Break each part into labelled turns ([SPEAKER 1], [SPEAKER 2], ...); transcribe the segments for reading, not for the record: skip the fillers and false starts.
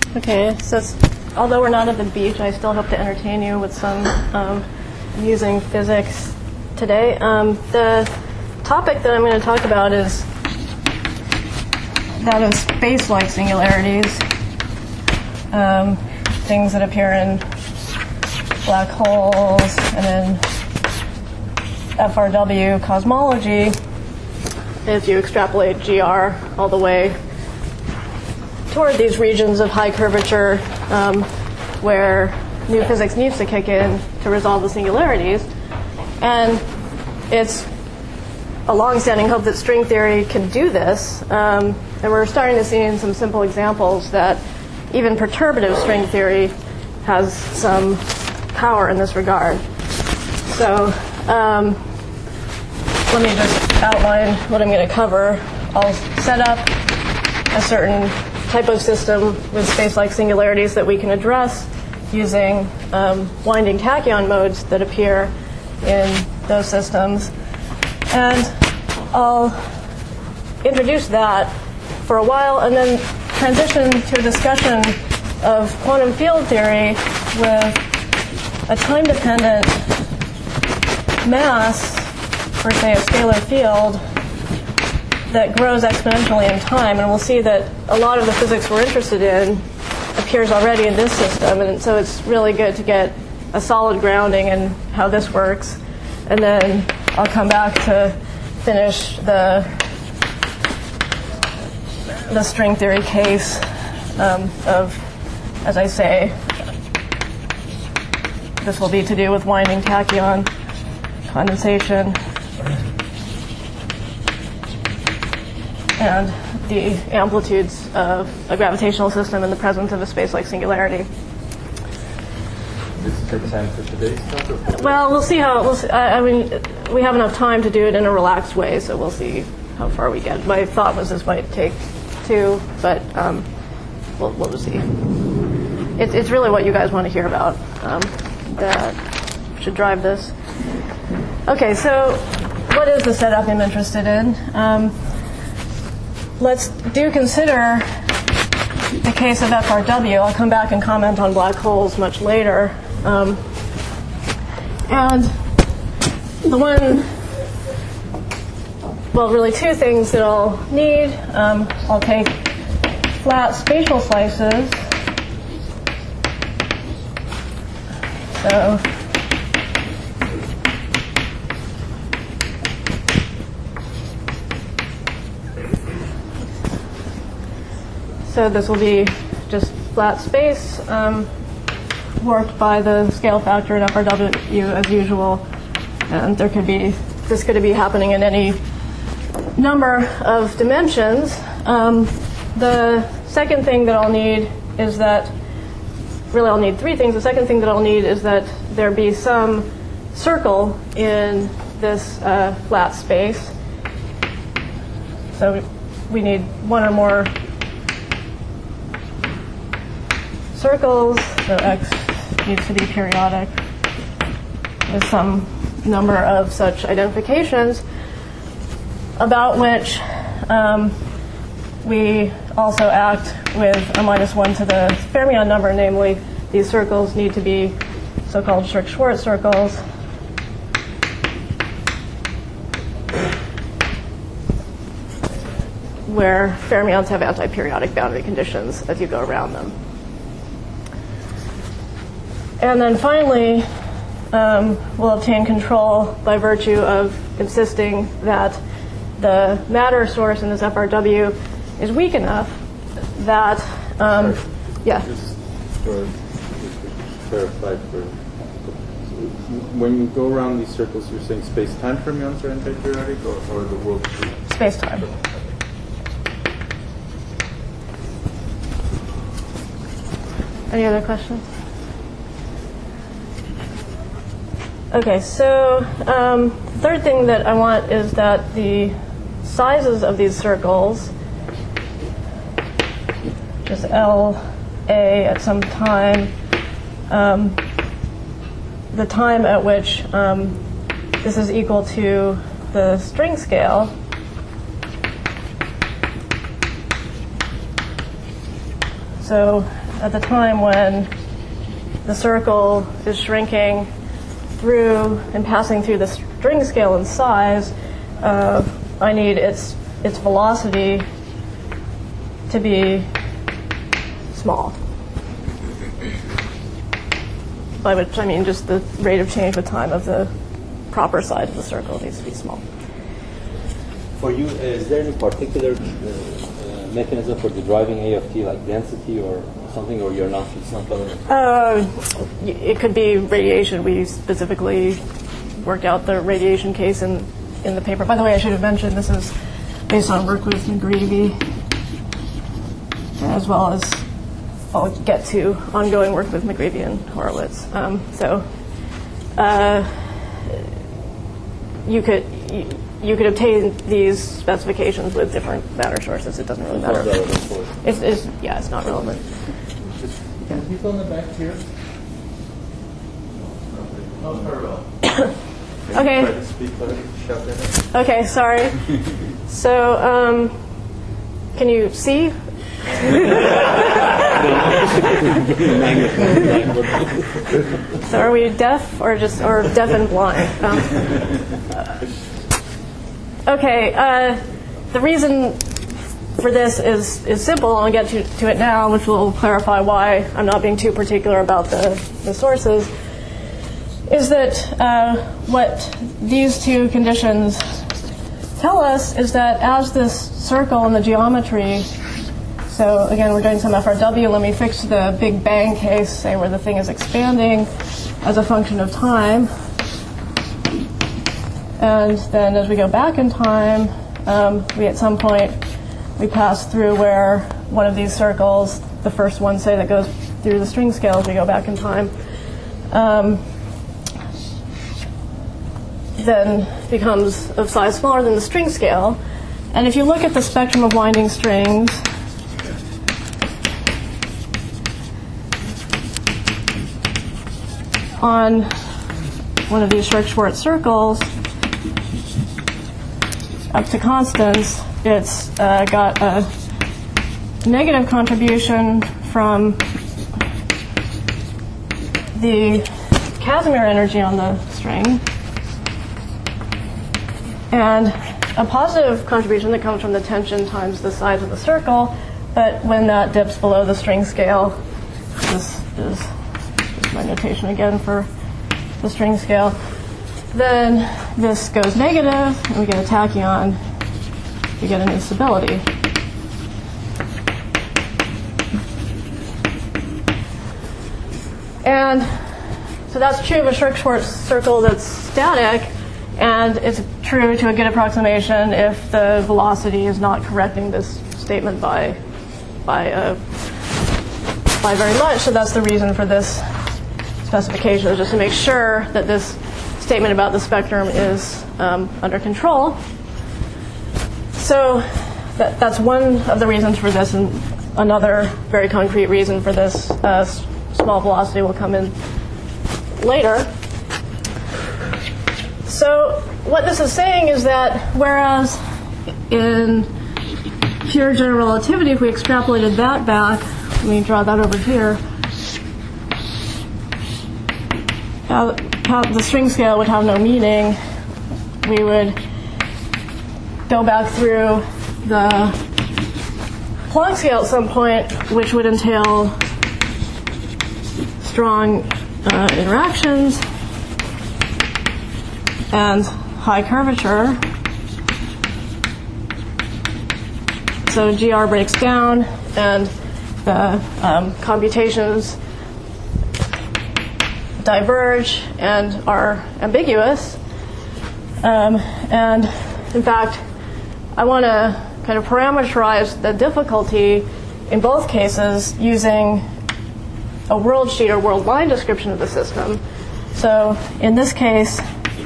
[SPEAKER 1] Okay, so although we're not at the beach, I still hope to entertain you with some amusing physics today. The topic that I'm going to talk about is that of space-like singularities, things that appear in black holes and in FRW cosmology. If you extrapolate GR all the way toward these regions of high curvature where new physics needs to kick in to resolve the singularities. And it's a long-standing hope that string theory can do this. And we're starting to see in some simple examples that even perturbative string theory has some power in this regard. So let me just outline what I'm going to cover. I'll set up a certain type of system with space-like singularities that we can address using winding tachyon modes that appear in those systems. And I'll introduce that for a while and then transition to a discussion of quantum field theory with a time-dependent mass for, say, a scalar field that grows exponentially in time. And we'll see that a lot of the physics we're interested in appears already in this system. And so it's really good to get a solid grounding in how this works. And then I'll come back to finish the string theory case of, as I say, this will be to do with winding tachyon condensation and the amplitudes of a gravitational system in the presence of a space-like singularity.
[SPEAKER 2] Does it take time for today's talk?
[SPEAKER 1] Well, we'll see how. I mean, we have enough time to do it in a relaxed way, so we'll see how far we get. My thought was this might take 2, but we'll just see. It's really what you guys want to hear about that should drive this. Okay, so what is the setup I'm interested in? Let's consider the case of FRW. I'll come back and comment on black holes much later. And the one, well, really 2 things that I'll need. I'll take flat spatial slices. So this will be just flat space worked by the scale factor in FRW as usual. And this could be happening in any number of dimensions. The second thing that I'll need is that, really I'll need 3 things. The second thing that I'll need is that there be some circle in this flat space. So we need 1 or more circles, so X needs to be periodic with some number of such identifications, about which we also act with a -1 to the fermion number, namely these circles need to be so-called Schwarz circles. Where fermions have antiperiodic boundary conditions as you go around them. And then finally, we'll obtain control by virtue of insisting that the matter source in this FRW is weak enough that, yeah.
[SPEAKER 2] Just to clarify, when you go around these circles, you're saying space-time fermions are antiperiodic, or the world?
[SPEAKER 1] Space-time. Any other questions? Okay, so the third thing that I want is that the sizes of these circles, just LA at some time, the time at which this is equal to the string scale, So at the time when the circle is shrinking through and passing through the string scale in size, I need its velocity to be small. By which I mean just the rate of change with time of the proper size of the circle needs to be small.
[SPEAKER 3] For you, is there any particular mechanism for deriving A of t, like density or something, or you're not? It's not relevant.
[SPEAKER 1] It could be radiation. We specifically worked out the radiation case in the paper. By the way, I should have mentioned this is based on work with McGreevy, as well as I'll get to ongoing work with McGreevy and Horowitz. You could obtain these specifications with different matter sources. It doesn't really matter. It's not relevant.
[SPEAKER 2] Can people in the back here? No, very well.
[SPEAKER 1] Okay.
[SPEAKER 2] Try to speak, shout in it.
[SPEAKER 1] Okay, sorry. So, can you see? So are we deaf or deaf and blind? Okay, the reason for this is simple. I'll get to it now, which will clarify why I'm not being too particular about the sources. Is that what these two conditions tell us is that as this circle in the geometry, so again, we're doing some FRW. Let me fix the Big Bang case, say where the thing is expanding as a function of time. And then as we go back in time, we at some point, we pass through where one of these circles, the first one, say, that goes through the string scale as we go back in time, then becomes of size smaller than the string scale. And if you look at the spectrum of winding strings, on one of these Schwartz circles, up to constants, it's got a negative contribution from the Casimir energy on the string, and a positive contribution that comes from the tension times the size of the circle. But when that dips below the string scale, this is my notation again for the string scale, then this goes negative and we get a tachyon, we get an instability. And so that's true of a Schwartz circle that's static, and it's true to a good approximation if the velocity is not correcting this statement by very much. So that's the reason for this specification, is just to make sure that this statement about the spectrum is under control. So that's one of the reasons for this, and another very concrete reason for this small velocity will come in later. So what this is saying is that whereas in pure general relativity, if we extrapolated that back, let me draw that over here, the string scale would have no meaning. We would go back through the Planck scale at some point, which would entail strong interactions and high curvature. So GR breaks down and the computations diverge and are ambiguous. And in fact, I want to kind of parameterize the difficulty in both cases using a world sheet or world line description of the system. So in this case,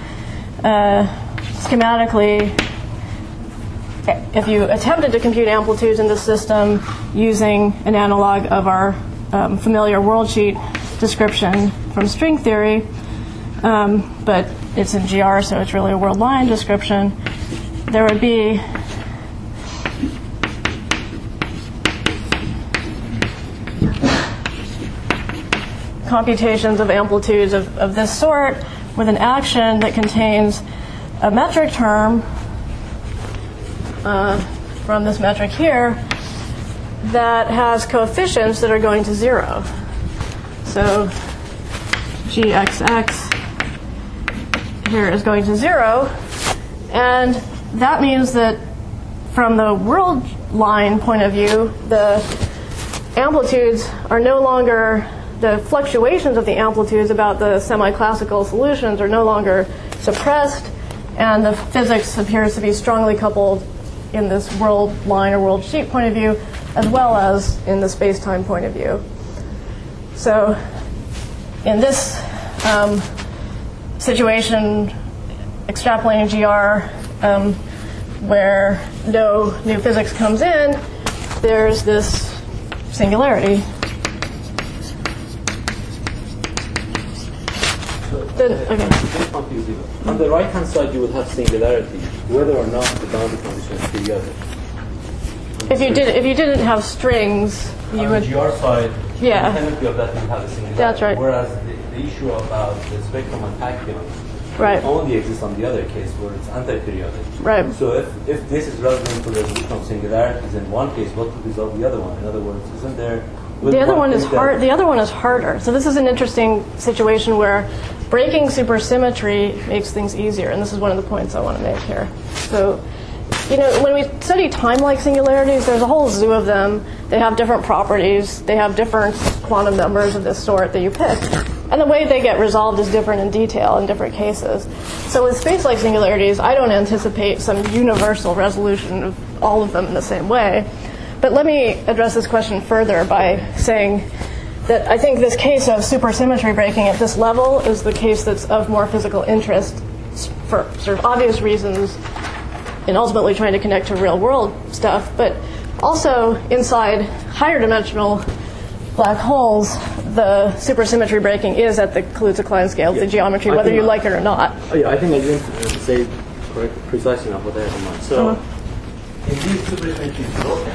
[SPEAKER 1] schematically, if you attempted to compute amplitudes in the system using an analog of our familiar world sheet description from string theory, but it's in GR, so it's really a world line description, there would be computations of amplitudes of this sort with an action that contains a metric term from this metric here that has coefficients that are going to 0. So gxx here is going to 0, and that means that from the world line point of view, the amplitudes are no longer, the fluctuations of the amplitudes about the semi-classical solutions are no longer suppressed, and the physics appears to be strongly coupled in this world line or world sheet point of view, as well as in the space-time point of view. So in this situation, extrapolating GR, where no new physics comes in, there's this singularity.
[SPEAKER 3] On the right-hand side, you would have singularity, whether or not the boundary condition is periodic.
[SPEAKER 1] If you didn't have strings, you would.
[SPEAKER 3] On the GR side,
[SPEAKER 1] Yeah.
[SPEAKER 3] independently of that, you have a singularity.
[SPEAKER 1] That's right.
[SPEAKER 3] Whereas the issue about the spectrum on tachyon
[SPEAKER 1] Right.
[SPEAKER 3] only exists on the other case where it's anti-periodic.
[SPEAKER 1] Right.
[SPEAKER 3] So if this is relevant to resolution of singularities in one case, what would resolve the other one? In other words, isn't there?
[SPEAKER 1] The other one is hard. The other one is harder. So this is an interesting situation where breaking supersymmetry makes things easier, and this is one of the points I want to make here. So, when we study time-like singularities, there's a whole zoo of them. They have different properties. They have different quantum numbers of this sort that you pick, and the way they get resolved is different in detail in different cases. So with space-like singularities, I don't anticipate some universal resolution of all of them in the same way. But let me address this question further by saying that I think this case of supersymmetry breaking at this level is the case that's of more physical interest for sort of obvious reasons in ultimately trying to connect to real-world stuff, but also inside higher dimensional black holes, the supersymmetry breaking is at the Kaluza-Klein scale of the geometry, whether you like it or not.
[SPEAKER 3] Yeah, I think I didn't say precisely enough what I have in mind. So, if these supersymmetry is broken,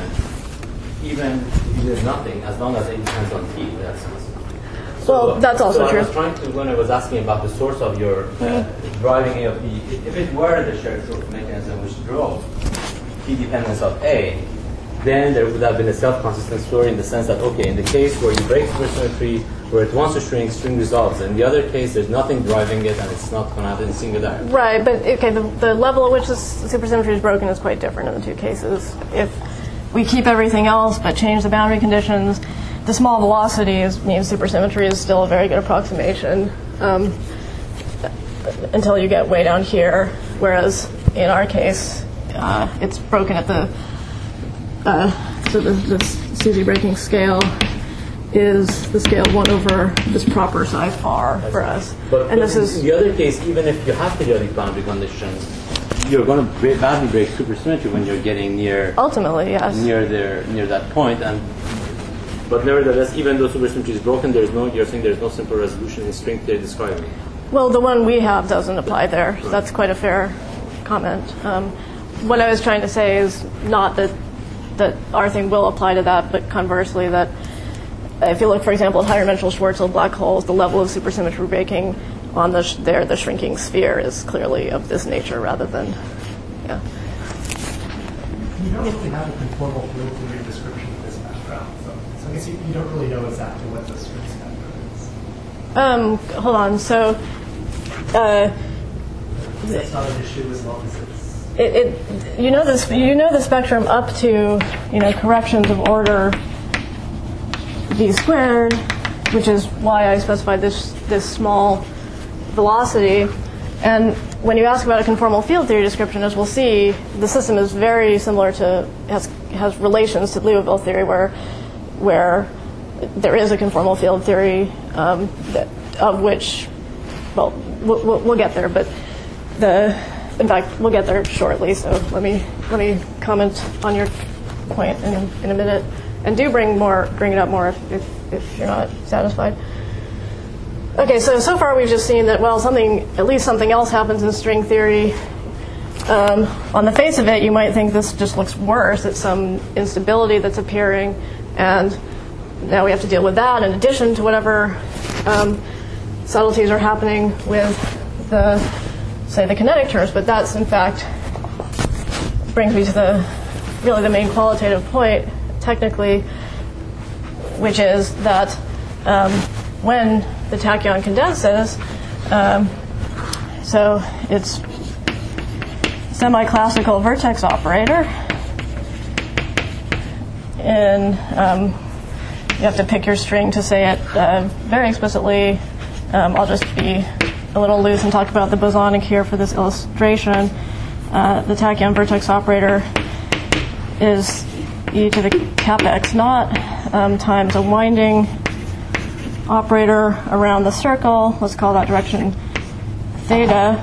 [SPEAKER 3] even if you did nothing, as long as it depends on T, that's
[SPEAKER 1] well, that's also true.
[SPEAKER 3] I was trying to, when I was asking about the source of your driving A of B, if it were the shared source mechanism which drove T dependence of A, then there would have been a self-consistent story in the sense that, okay, in the case where you break supersymmetry, where it wants to string resolves. In the other case, there's nothing driving it, and it's not going to have any singularity.
[SPEAKER 1] Right, but okay, the level at which the supersymmetry is broken is quite different in the two cases. If we keep everything else but change the boundary conditions, the small velocity means supersymmetry is still a very good approximation until you get way down here, whereas in our case, it's broken at the so the SUSY breaking scale is the scale 1 over this proper psi far for us.
[SPEAKER 3] But
[SPEAKER 1] this is
[SPEAKER 3] in the other case, even if you have periodic boundary conditions, you're going to badly break supersymmetry when you're getting near.
[SPEAKER 1] Ultimately, yes.
[SPEAKER 3] Near that point, but nevertheless, even though supersymmetry is broken, you're saying there's no simple resolution in string theory describing.
[SPEAKER 1] Well, the one we have doesn't apply there. So that's quite a fair comment. What I was trying to say is not that our thing will apply to that, but conversely that if you look, for example, at higher dimensional Schwarzschild black holes, the level of supersymmetry breaking on the shrinking sphere is clearly of this nature rather than, yeah.
[SPEAKER 4] You don't really have a conformal field theory description of this background, so I guess you don't really know exactly what the string spectrum is.
[SPEAKER 1] Hold on. So
[SPEAKER 4] that's not an issue as long as
[SPEAKER 1] the spectrum up to corrections of order v squared, which is why I specified this small velocity. And when you ask about a conformal field theory description, as we'll see, the system is very similar to has relations to Liouville theory, where there is a conformal field theory of which, well, we'll get there, but in fact, we'll get there shortly. So let me comment on your point in a minute, and do bring it up more if you're not satisfied. Okay, so far we've just seen that at least something else happens in string theory. On the face of it, you might think this just looks worse. It's some instability that's appearing, and now we have to deal with that in addition to whatever Subtleties are happening with the kinetic terms, but that's in fact brings me to the main qualitative point technically, which is that when the tachyon condenses, so it's semi-classical vertex operator, and you have to pick your string to say it very explicitly. I'll just be a little loose and talk about the bosonic here for this illustration. The tachyon vertex operator is e to the kappa x naught times a winding operator around the circle. Let's call that direction theta.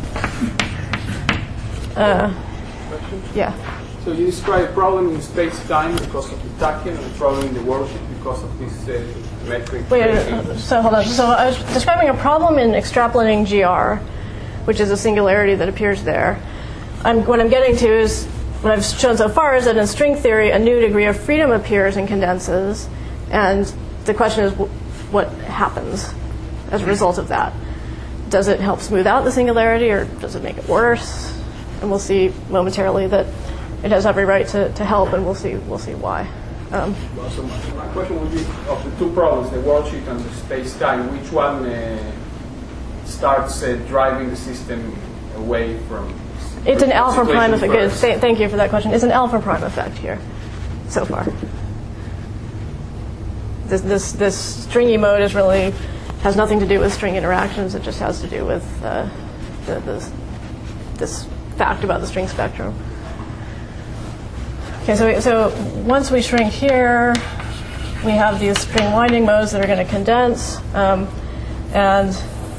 [SPEAKER 1] Yeah.
[SPEAKER 5] So you describe a problem in space-time because of the tachyon and a problem in the worldsheet because of this metric.
[SPEAKER 1] Wait, so hold on. So I was describing a problem in extrapolating GR, which is a singularity that appears there. What I'm getting to is, what I've shown so far is that in string theory, a new degree of freedom appears and condenses, and the question is, what happens as a result of that? Does it help smooth out the singularity, or does it make it worse? And we'll see momentarily that it has every right to help, and we'll see why.
[SPEAKER 5] Well, so my question would be, of the two problems, the worldsheet and the space-time, which one starts driving the system away from?
[SPEAKER 1] It's an alpha prime effect. Good. Thank you for that question. It's an alpha prime effect here, so far. This stringy mode has nothing to do with string interactions. It just has to do with this fact about the string spectrum. Okay, so once we shrink here, we have these string winding modes that are going to condense, and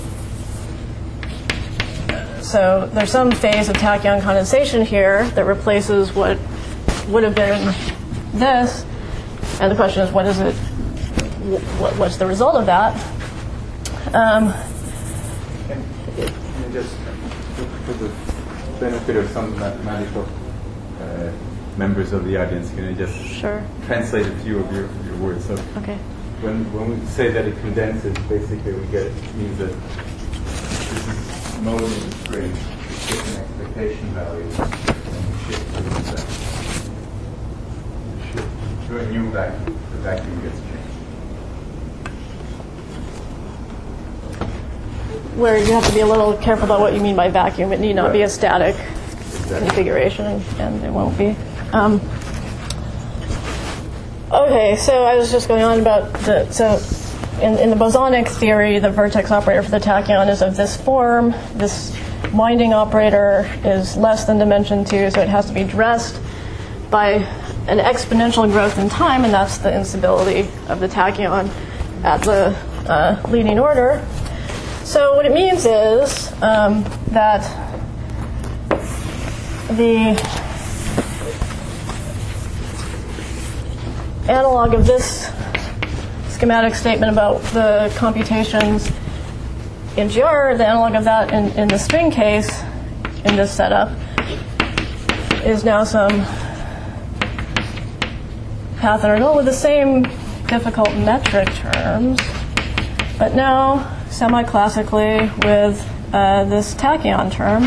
[SPEAKER 1] so there's some phase of tachyon condensation here that replaces what would have been this, and the question is, what is it? What's the result of that?
[SPEAKER 2] Can you just, for the benefit of some mathematical members of the audience, can you just translate a few of your words? So
[SPEAKER 1] okay.
[SPEAKER 2] When we say that it condenses, basically means that this is mode in the string, shift an expectation value, and shift to a new vacuum. The vacuum gets changed.
[SPEAKER 1] Where you have to be a little careful about what you mean by vacuum. It need not be a static configuration, and it won't be. Okay, so I was just going on about in the bosonic theory, the vertex operator for the tachyon is of this form. This winding operator is less than dimension 2, so it has to be dressed by an exponential growth in time, and that's the instability of the tachyon at the leading order. So what it means is that the analog of this schematic statement about the computations in GR, the analog of that in the string case, in this setup, is now some path integral with the same difficult metric terms, but now semi-classically with this tachyon term,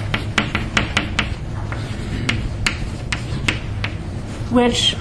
[SPEAKER 1] which,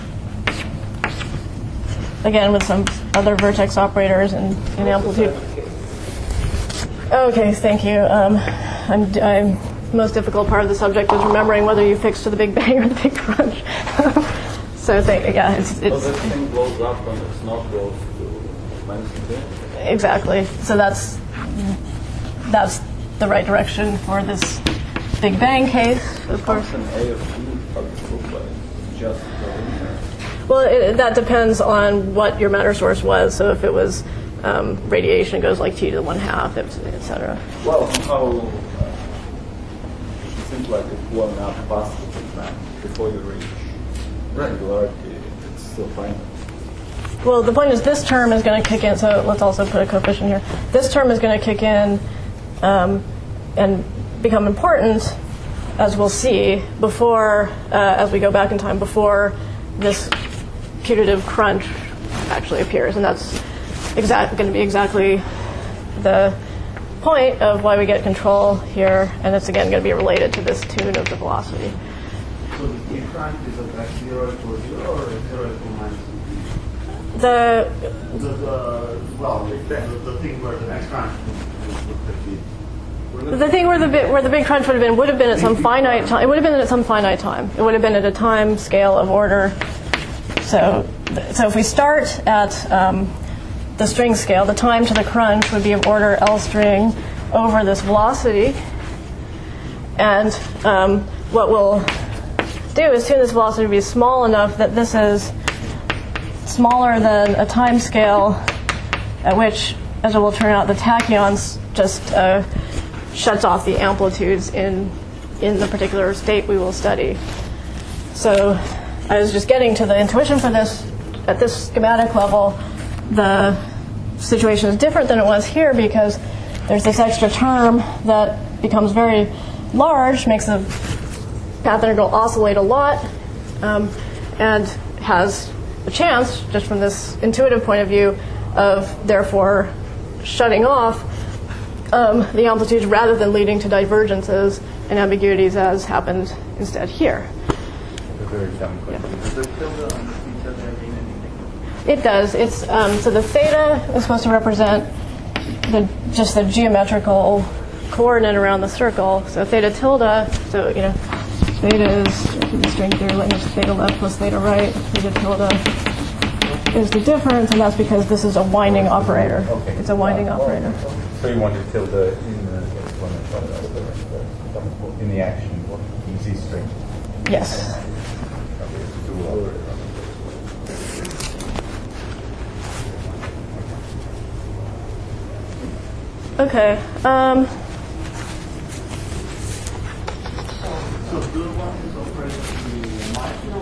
[SPEAKER 1] again, with some other vertex operators in amplitude. Okay, thank you. The most difficult part of the subject is remembering whether you fix to the Big Bang or the Big Crunch. So, it's
[SPEAKER 6] so this thing blows up and it's not goes to -2?
[SPEAKER 1] Exactly. So that's the right direction for this Big Bang case, of course.
[SPEAKER 6] Function A of T, how does it look like? Just the linear.
[SPEAKER 1] Well, that depends on what your matter source was. So if it was radiation, it goes like T to the 1/2, et cetera.
[SPEAKER 6] Well, how it seems like if one up past the Big Bang before you reach singularity, it's still fine.
[SPEAKER 1] Well, the point is this term is going to kick in, so let's also put a coefficient here. This term is going to kick in and become important, as we'll see, before, as we go back in time, before this putative crunch actually appears. And that's going to be exactly the point of why we get control here, and it's again going to be related to this tune of the velocity.
[SPEAKER 7] So the speed crunch is like 0 equals 0 or 0 equals minus?
[SPEAKER 1] The
[SPEAKER 7] thing where the next crunch would be.
[SPEAKER 1] The thing where the big crunch would have been at some finite time. It would have been at some finite time. It would have been at a time scale of order. So if we start at the string scale, the time to the crunch would be of order L string over this velocity. And what we'll do is tune this velocity to be small enough that this is smaller than a time scale at which, as it will turn out, the tachyons just shuts off the amplitudes in the particular state we will study. So I was just getting to the intuition for this. At this schematic level, the situation is different than it was here because there's this extra term that becomes very large, makes the path integral oscillate a lot, and has a chance, just from this intuitive point of view, of therefore shutting off the amplitudes rather than leading to divergences and ambiguities as happened instead here.
[SPEAKER 2] A very dumb question.
[SPEAKER 6] Does the tilde on the theta there mean anything?
[SPEAKER 1] It does. It's so the theta is supposed to represent just the geometrical coordinate around the circle. So theta tilde. So theta is the string theory. Let me theta left plus theta right. Theta tilde is the difference, and that's because this is a winding operator.
[SPEAKER 2] Okay.
[SPEAKER 1] It's a winding operator.
[SPEAKER 2] So you wanted tilde in the exponent, in the action, in Z string.
[SPEAKER 1] Yes. Okay.
[SPEAKER 7] So do you want this operator to be marginal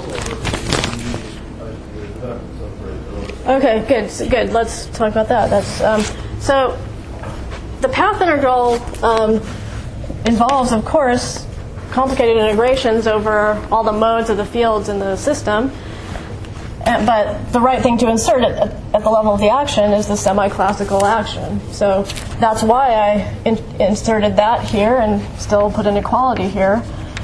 [SPEAKER 7] or
[SPEAKER 1] Okay, good. Let's talk about that. That's so the path integral involves, of course, complicated integrations over all the modes of the fields in the system. But the right thing to insert at the level of the action is the semi-classical action. So that's why I inserted that here and still put an equality here.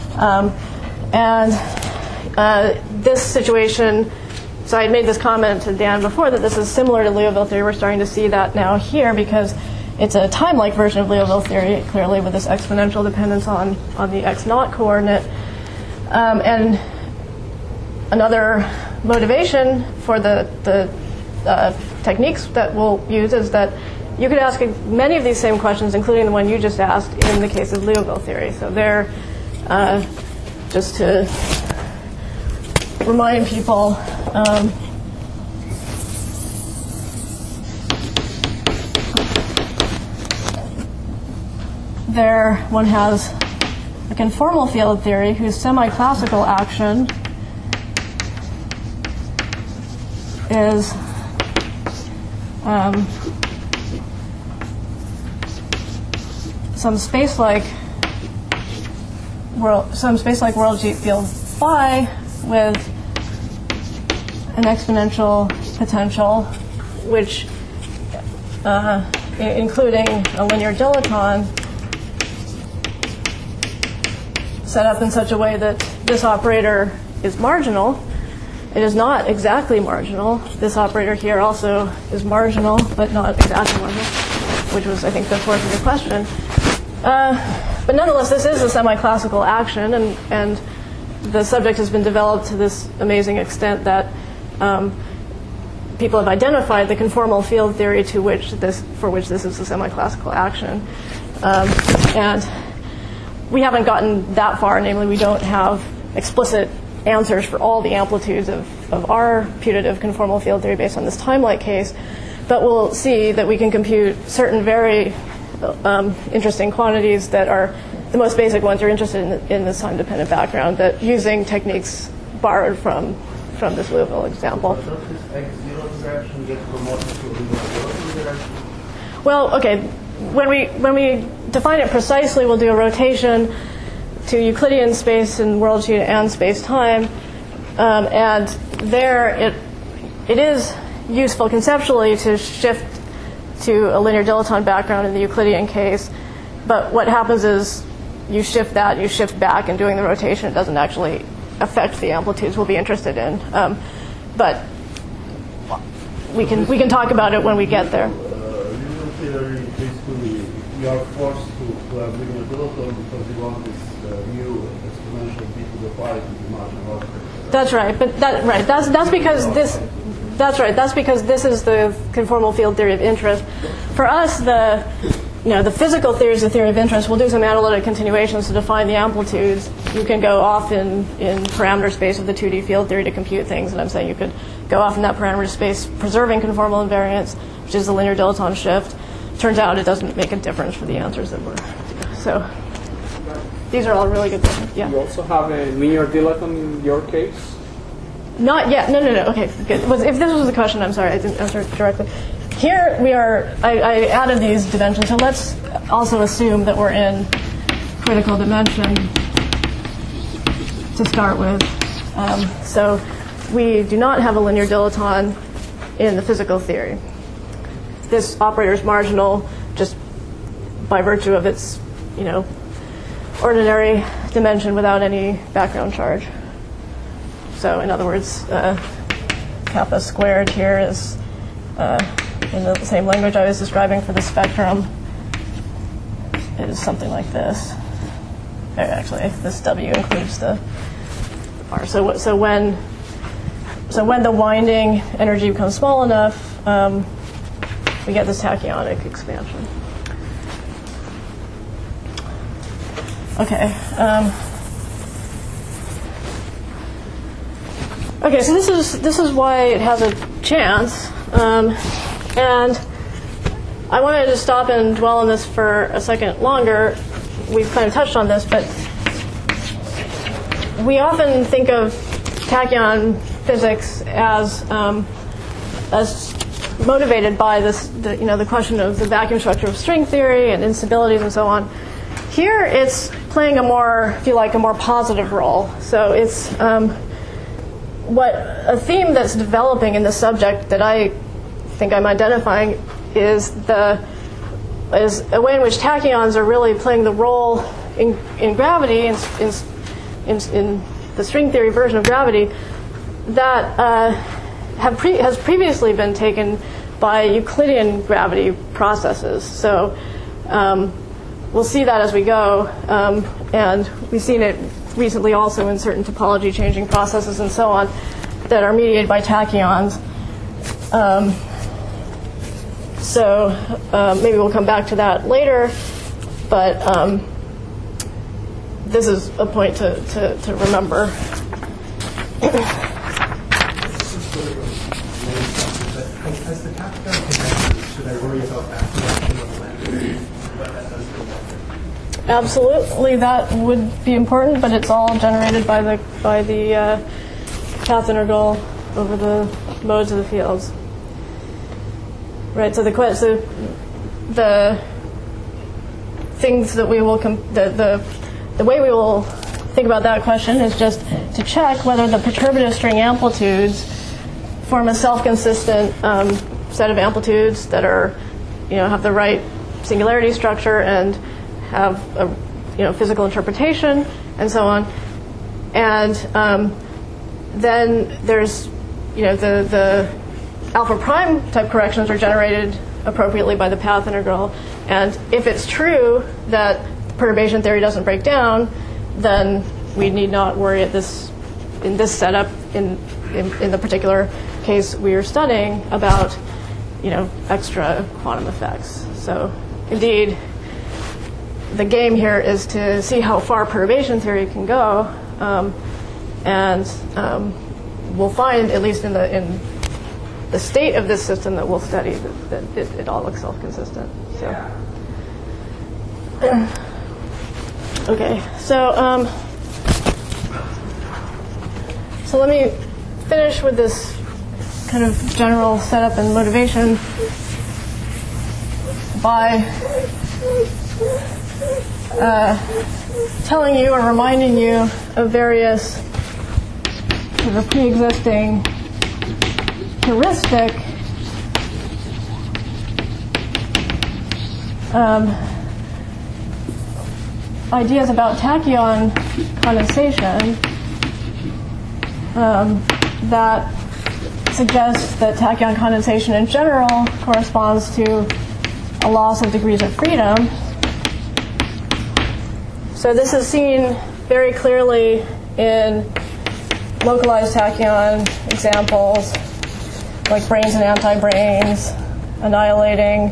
[SPEAKER 1] This situation, so I had made this comment to Dan before that this is similar to Liouville theory. We're starting to see that now here because it's a time-like version of Liouville theory, clearly with this exponential dependence on the x0 coordinate. And another motivation for the techniques that we'll use is that you could ask many of these same questions, including the one you just asked, in the case of Liouville theory. So there, just to remind people, there one has a conformal field theory whose semi-classical action is some space-like world-sheet field phi with an exponential potential, which, including a linear dilaton, set up in such a way that this operator is marginal. It is not exactly marginal. This operator here also is marginal, but not exactly marginal, which was, I think, the source of your question. But nonetheless, this is a semi-classical action, and the subject has been developed to this amazing extent that people have identified the conformal field theory for which this is a semi-classical action. And we haven't gotten that far, namely we don't have explicit answers for all the amplitudes of our putative conformal field theory based on this time-like case, but we'll see that we can compute certain very interesting quantities that are the most basic ones are interested in this time-dependent background, that using techniques borrowed from this Liouville example.
[SPEAKER 7] does this x0 direction get promoted to Liouville direction?
[SPEAKER 1] Well, okay, when we define it precisely, we'll do a rotation to Euclidean space and worldsheet and space-time, and there it is useful conceptually to shift to a linear dilaton background in the Euclidean case. But what happens is you shift that, you shift back, and doing the rotation, it doesn't actually affect the amplitudes we'll be interested in. But we can talk about it when we get there.
[SPEAKER 7] Linear theory, basically, you are forced to have linear dilaton because you want this new exponential b to the pi to be marginal object.
[SPEAKER 1] That's right, but that's because this. That's right. That's because this is the conformal field theory of interest. For us, the physical theory is the theory of interest. We'll do some analytic continuations to define the amplitudes. You can go off in parameter space of the 2D field theory to compute things, and I'm saying you could go off in that parameter space preserving conformal invariance, which is the linear dilaton shift. Turns out it doesn't make a difference for the answers that we're. So these are all really good questions. Yeah.
[SPEAKER 5] You also have a linear dilaton in your case?
[SPEAKER 1] Not yet. No. Okay, good. If this was the question, I'm sorry, I didn't answer it directly. Here we are, I added these dimensions, so let's also assume that we're in critical dimension to start with. So we do not have a linear dilaton in the physical theory. This operator is marginal just by virtue of its, ordinary dimension without any background charge. So in other words, kappa squared here is in the same language I was describing for the spectrum. It is something like this. Actually, this W includes the R. So when the winding energy becomes small enough, we get this tachyonic expansion. Okay. Okay, so this is why it has a chance, and I wanted to stop and dwell on this for a second longer. We've kind of touched on this, but we often think of tachyon physics as motivated by the question of the vacuum structure of string theory and instabilities and so on. Here, it's playing a more positive role. So it's a theme that's developing in the subject that I think I'm identifying is a way in which tachyons are really playing the role in gravity, in the string theory version of gravity, that has previously been taken by Euclidean gravity processes. So we'll see that as we go, and we've seen it recently also in certain topology changing processes and so on that are mediated by tachyons. So maybe we'll come back to that later, but this is a point to remember.
[SPEAKER 4] As the tachyon connected, should I worry about that direction of the lens?
[SPEAKER 1] Absolutely, that would be important, but it's all generated by the path integral over the modes of the fields. Right. So the things that we will the way we will think about that question is just to check whether the perturbative string amplitudes form a self-consistent set of amplitudes that are, have the right singularity structure and have a physical interpretation and so on. And then there's the alpha prime type corrections are generated appropriately by the path integral. And if it's true that perturbation theory doesn't break down, then we need not worry in this setup in the particular case we are studying about extra quantum effects. So indeed, the game here is to see how far perturbation theory can go, and we'll find, at least in the state of this system that we'll study, that it all looks self-consistent. So, okay, so let me finish with this kind of general setup and motivation by telling you or reminding you of various sort of pre-existing heuristic ideas about tachyon condensation that suggests that tachyon condensation in general corresponds to a loss of degrees of freedom. So this is seen very clearly in localized tachyon examples like branes and anti-branes, annihilating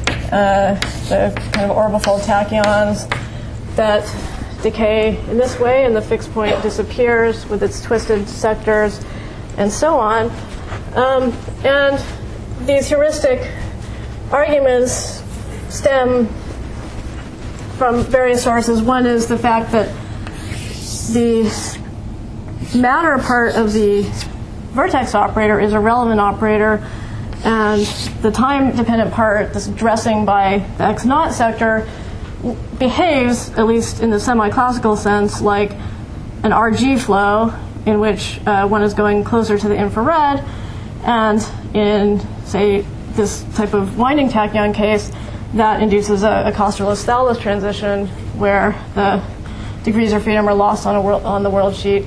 [SPEAKER 1] the kind of orbifold tachyons that decay in this way, and the fixed point disappears with its twisted sectors, and so on. And these heuristic arguments stem from various sources. One is the fact that the matter part of the vertex operator is a relevant operator, and the time-dependent part, this dressing by the x0 sector, behaves, at least in the semi-classical sense, like an RG flow in which one is going closer to the infrared, and in, say, this type of winding tachyon case, that induces a Kosterlitz-Thouless transition where the degrees of freedom are lost on the world sheet,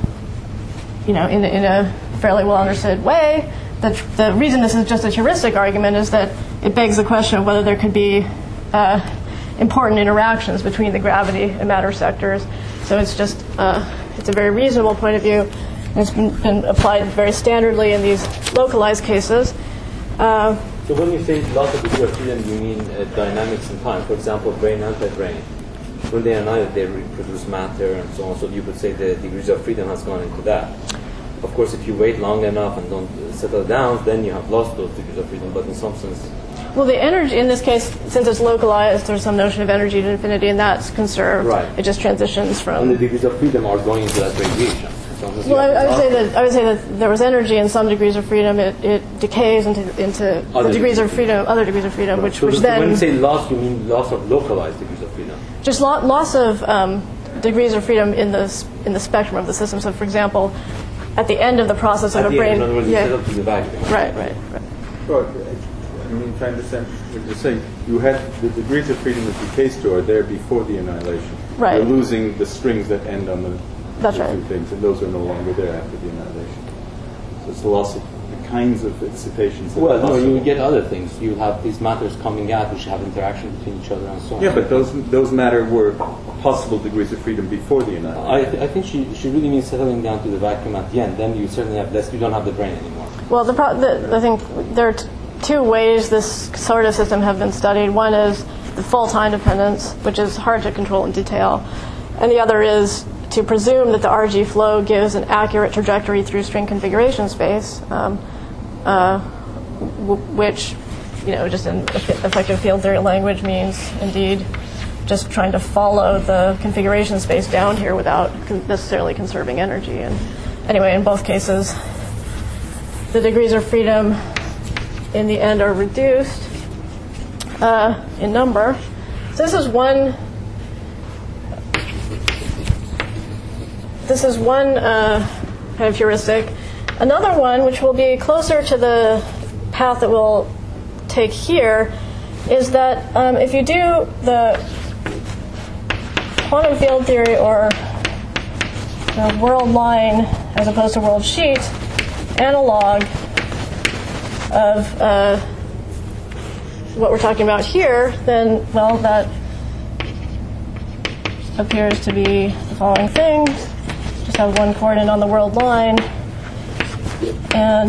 [SPEAKER 1] in a fairly well understood way. The reason this is just a heuristic argument is that it begs the question of whether there could be important interactions between the gravity and matter sectors. So it's just it's a very reasonable point of view, and it's been applied very standardly in these localized cases.
[SPEAKER 3] So when you say loss of degree of freedom, you mean dynamics in time. For example, brane, anti-brane. When they annihilate, they reproduce matter and so on. So you could say the degrees of freedom has gone into that. Of course, if you wait long enough and don't settle down, then you have lost those degrees of freedom. But in some sense,
[SPEAKER 1] well, the energy in this case, since it's localized, there's some notion of energy to infinity, and that's conserved.
[SPEAKER 3] Right.
[SPEAKER 1] It just transitions from.
[SPEAKER 3] And the degrees of freedom are going into that radiation.
[SPEAKER 1] Well, I would say that there was energy in some degrees of freedom. It decays into the degrees of freedom, other degrees of freedom,
[SPEAKER 3] right.
[SPEAKER 1] which then.
[SPEAKER 3] When you say loss, you mean loss of localized degrees of freedom.
[SPEAKER 1] Just loss of degrees of freedom in the spectrum of the system. So, for example, at the end of the process of a brane.
[SPEAKER 3] In other words, you set up to the vacuum.
[SPEAKER 1] Right.
[SPEAKER 2] Well, I mean, trying to understand what you're saying. You had the degrees of freedom that decays to are there before the annihilation.
[SPEAKER 1] Right.
[SPEAKER 2] You're losing the strings that end on the
[SPEAKER 1] That's
[SPEAKER 2] two
[SPEAKER 1] right.
[SPEAKER 2] things, and those are no longer there after the annihilation. So it's the loss of the kinds of excitations.
[SPEAKER 3] Well, no, you get other things. You have these matters coming out which have interaction between each other and so on.
[SPEAKER 2] Yeah, but those matter were possible degrees of freedom before the annihilation.
[SPEAKER 3] I think she really means settling down to the vacuum at the end. Then you certainly have less. You don't have the brane anymore.
[SPEAKER 1] Well, I think there are two ways this sort of system have been studied. One is the full time dependence, which is hard to control in detail, and the other is to presume that the RG flow gives an accurate trajectory through string configuration space, which, just in effective field theory language means indeed just trying to follow the configuration space down here without necessarily conserving energy. And anyway, in both cases, the degrees of freedom in the end are reduced in number. So this is one kind of heuristic. Another one, which will be closer to the path that we'll take here, is that if you do the quantum field theory or the world line as opposed to world sheet analog of what we're talking about here, then, well, that appears to be the following thing. Just have one coordinate on the world line, and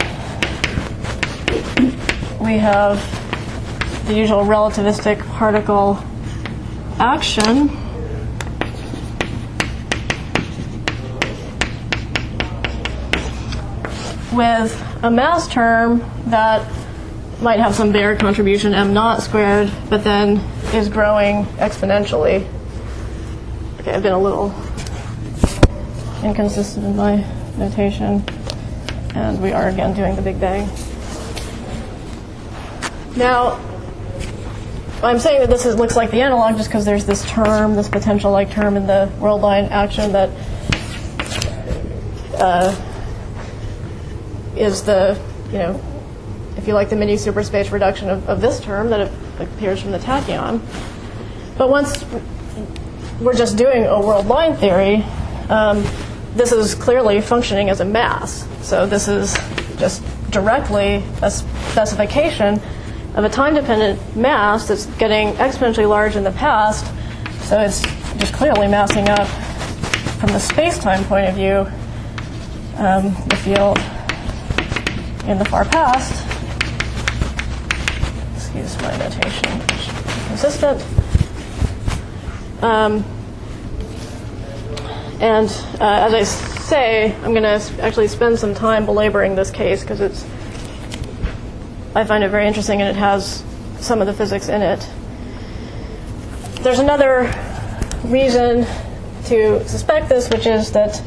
[SPEAKER 1] we have the usual relativistic particle action. With a mass term that might have some Bayer contribution m0 squared, but then is growing exponentially. Okay, I've been a little inconsistent in my notation, and we are again doing the Big Bang. Now, I'm saying that this looks like the analog just because there's this term, this potential-like term in the world line action that is the, if you like, the mini-superspace reduction of this term that appears from the tachyon. But once we're just doing a world line theory, this is clearly functioning as a mass. So this is just directly a specification of a time-dependent mass that's getting exponentially large in the past. So it's just clearly massing up from the space-time point of view, the field in the far past. Excuse my notation, it should be consistent. And as I say, I'm going to actually spend some time belaboring this case because I find it very interesting and it has some of the physics in it. There's another reason to suspect this, which is that,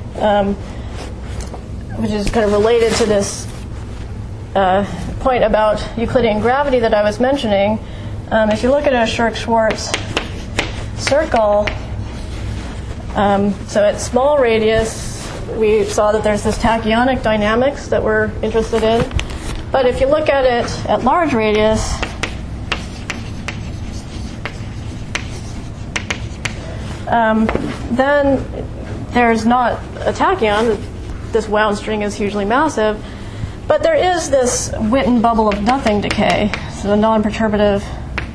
[SPEAKER 1] which is kind of related to this point about Euclidean gravity that I was mentioning. If you look at a Schurk-Schwarz circle, so at small radius, we saw that there's this tachyonic dynamics that we're interested in. But if you look at it at large radius, then there's not a tachyon. This wound string is hugely massive. But there is this Witten bubble of nothing decay, so the non-perturbative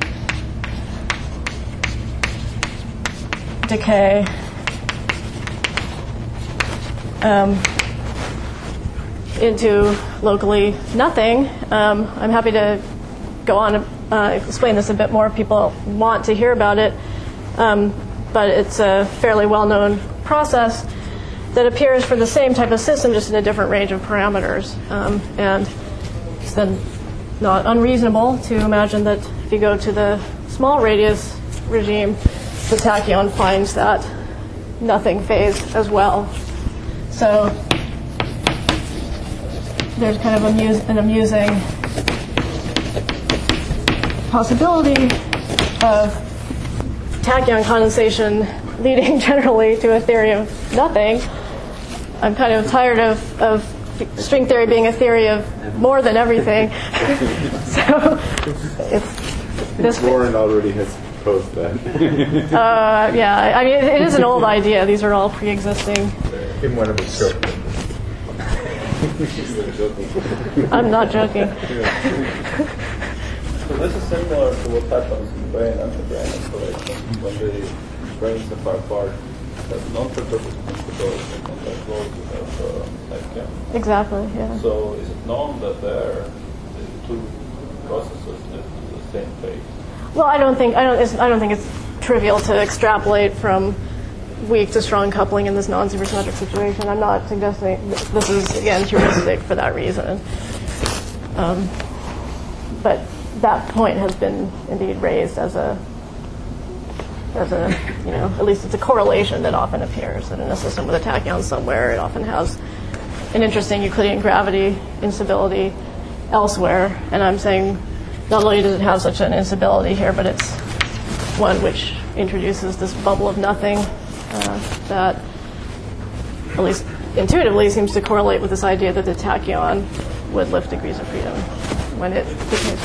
[SPEAKER 1] decay into locally nothing. I'm happy to go on and explain this a bit more if people want to hear about it. But it's a fairly well-known process that appears for the same type of system, just in a different range of parameters. And it's then not unreasonable to imagine that if you go to the small radius regime, the tachyon finds that nothing phase as well. So there's kind of an amusing possibility of tachyon condensation leading generally to a theory of nothing. I'm kind of tired of string theory being a theory of more than everything. So it's this.
[SPEAKER 2] Warren already has proposed that.
[SPEAKER 1] Yeah, I mean, it is an old idea. These are all pre-existing.
[SPEAKER 6] In one of his shows.
[SPEAKER 1] I'm not joking.
[SPEAKER 6] So this is similar to what happens in brain and the brain oscillation when the brains are apart. There's non-perturbative instability and contact loads without tachyon.
[SPEAKER 1] Exactly, yeah.
[SPEAKER 6] So is it known that the two processes live in the same phase?
[SPEAKER 1] Well, I don't think it's trivial to extrapolate from weak to strong coupling in this non-supersymmetric situation. I'm not suggesting this is, again, heuristic for that reason. But that point has been indeed raised as a, at least it's a correlation that often appears, that in a system with a tachyon somewhere, it often has an interesting Euclidean gravity instability elsewhere. And I'm saying not only does it have such an instability here, but it's one which introduces this bubble of nothing that, at least intuitively, seems to correlate with this idea that the tachyon would lift degrees of freedom when it becomes.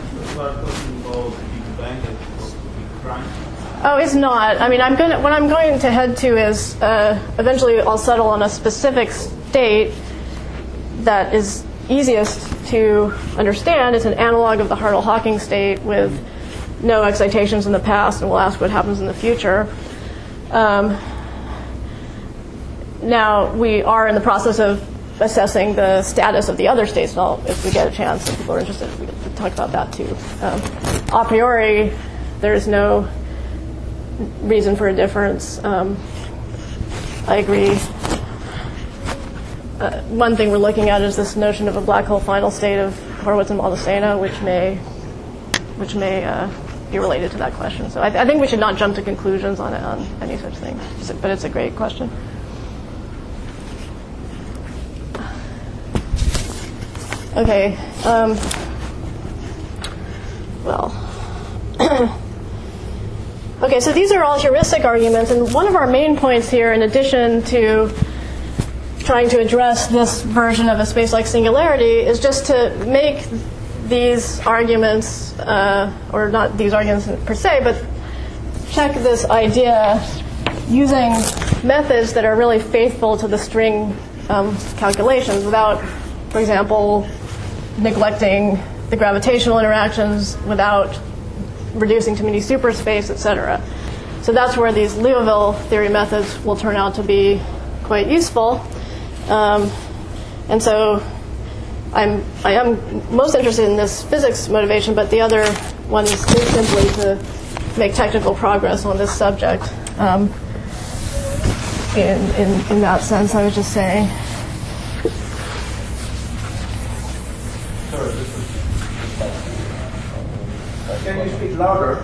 [SPEAKER 1] Oh, it's not. I mean, what I'm going to head to is eventually I'll settle on a specific state that is easiest to understand. It's an analog of the Hartle-Hawking state with no excitations in the past, and we'll ask what happens in the future. Now, we are in the process of assessing the status of the other states, and if we get a chance, if people are interested, we can talk about that too. A priori, there is no reason for a difference. I agree. One thing we're looking at is this notion of a black hole final state of Horowitz and Maldacena, which may be related to that question. So I think we should not jump to conclusions on any such thing. But it's a great question. Okay. Okay, so these are all heuristic arguments, and one of our main points here, in addition to trying to address this version of a space-like singularity is just to make these arguments, or not these arguments per se, but check this idea using methods that are really faithful to the string calculations without, for example, neglecting the gravitational interactions, without reducing to many superspace, etc. So that's where these Liouville theory methods will turn out to be quite useful. And so I am most interested in this physics motivation, but the other one is simply to make technical progress on this subject. In that sense, I was just saying.
[SPEAKER 6] Can you speak louder?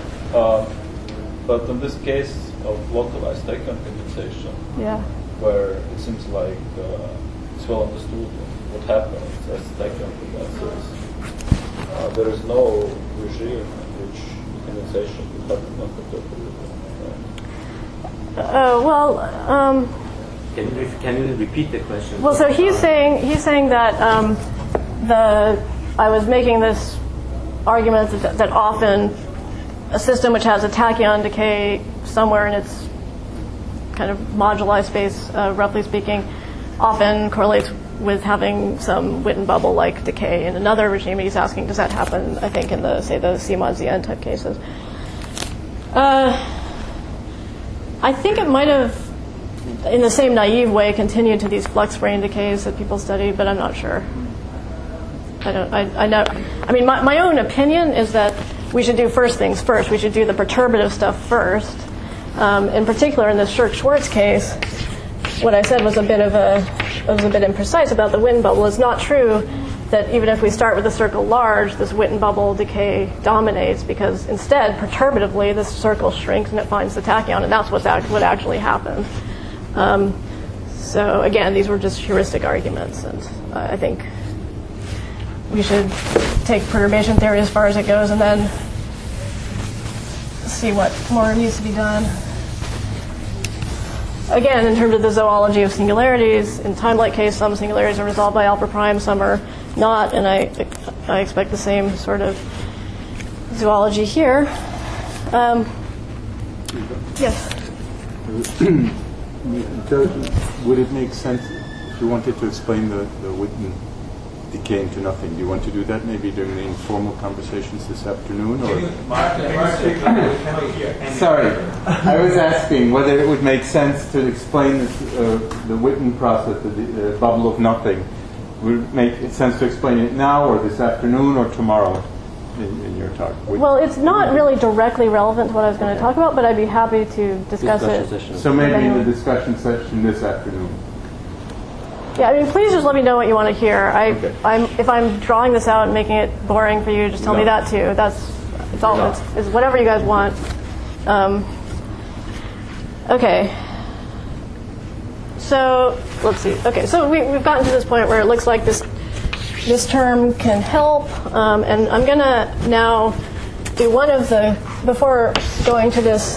[SPEAKER 6] But in this case of localized tachyon condensation, where it seems like it's well understood what happens as tachyon condenses, there is no regime in which the condensation will happen non-perturbably.
[SPEAKER 3] Can you repeat the question?
[SPEAKER 1] Well, so he's saying that I was making this argument that often a system which has a tachyon decay somewhere in its kind of moduli space, roughly speaking, often correlates with having some Witten bubble-like decay in another regime. He's asking, does that happen, I think, in the C mod Zn type cases? I think it might have, in the same naive way, continued to these flux brane decays that people study, but I'm not sure. I mean, my own opinion is that we should do first things first. We should do the perturbative stuff first. In particular, in this Shirk-Schwartz case, what I said was a bit imprecise about the Witten bubble. It's not true that even if we start with the circle large, this Witten bubble decay dominates, because instead, perturbatively, this circle shrinks and it finds the tachyon, and that's what actually happened. So again, these were just heuristic arguments, and I think we should take perturbation theory as far as it goes and then see what more needs to be done. Again, in terms of the zoology of singularities, in time-like case, some singularities are resolved by alpha prime, some are not, and I expect the same sort of zoology here. Yes?
[SPEAKER 2] Would it make sense if you wanted to explain the Witten decay into nothing? Do you want to do that maybe during the informal conversations this afternoon? Or? Sorry, I was asking whether it would make sense to explain the Witten process, the bubble of nothing. Would it make sense to explain it now, or this afternoon, or tomorrow in your talk?
[SPEAKER 1] Well, it's not really directly relevant to what I was going to talk about, but I'd be happy to discuss it.
[SPEAKER 2] So maybe in the discussion session this afternoon.
[SPEAKER 1] Yeah, I mean, please just let me know what you want to hear. If I'm drawing this out and making it boring for you, just tell me that too. It's whatever you guys want. Okay. So let's see. Okay, so we've gotten to this point where it looks like this term can help, and I'm going to now do one of the, before going to this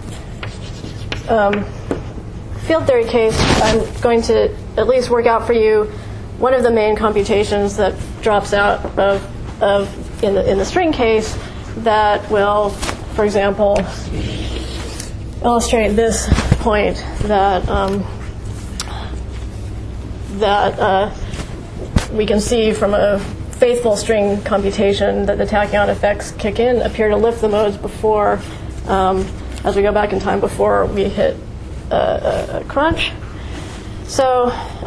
[SPEAKER 1] field theory case, I'm going to at least work out for you one of the main computations that drops out of in the string case that will, for example, illustrate this point that we can see from a faithful string computation that the tachyon effects kick in, appear to lift the modes before, as we go back in time, before we hit a crunch. So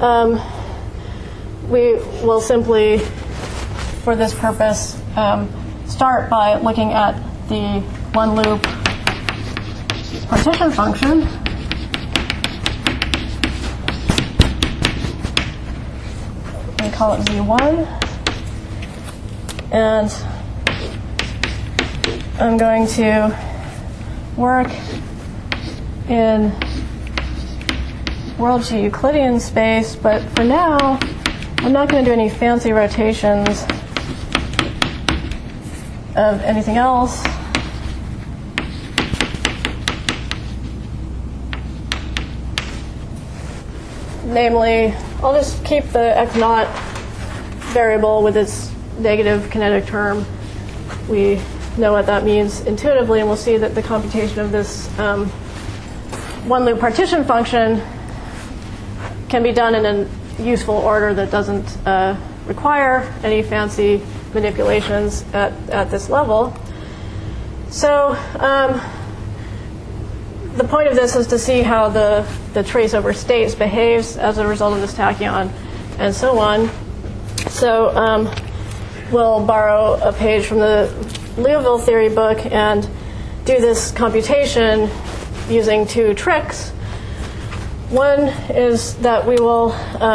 [SPEAKER 1] we will simply, for this purpose, start by looking at the one loop partition function. We call it Z1. And I'm going to work in world G Euclidean space, but for now, I'm not going to do any fancy rotations of anything else. Namely, I'll just keep the x naught variable with its negative kinetic term. We know what that means intuitively, and we'll see that the computation of this one-loop partition function can be done in a useful order that doesn't require any fancy manipulations at this level. So the point of this is to see how the trace over states behaves as a result of this tachyon, and so on. So we'll borrow a page from the Liouville theory book and do this computation using two tricks. One is that we will,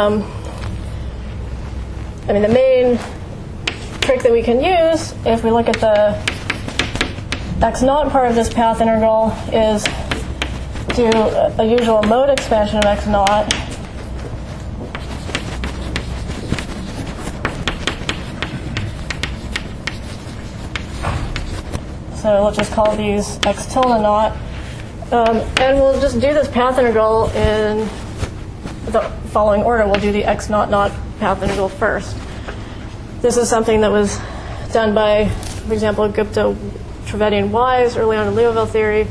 [SPEAKER 1] the main trick that we can use, if we look at the x naught part of this path integral, is do a usual mode expansion of x naught. So let's just call these x tilde naught. And we'll just do this path integral in the following order. We'll do the x naught naught path integral first. This is something that was done by, for example, Gupta, Trivedi, and Wise early on in Liouville theory.